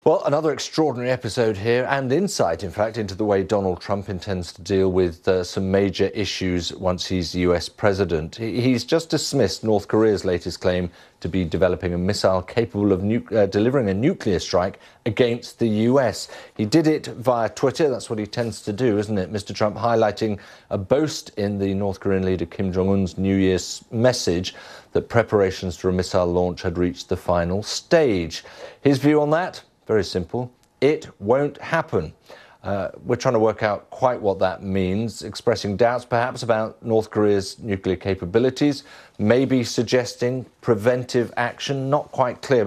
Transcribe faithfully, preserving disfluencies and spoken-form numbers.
Well, another extraordinary episode here, and insight, in fact, into the way Donald Trump intends to deal with uh, some major issues once he's U S president. He's just dismissed North Korea's latest claim to be developing a missile capable of nu- uh, delivering a nuclear strike against the U S. He did it via Twitter. That's what he tends to do, isn't it? Mister Trump highlighting a boast in the North Korean leader Kim Jong-un's New Year's message that preparations for a missile launch had reached the final stage. His view on that? Very simple. It won't happen. Uh, we're trying to work out quite what that means, expressing doubts perhaps about North Korea's nuclear capabilities, maybe suggesting preventive action, not quite clear.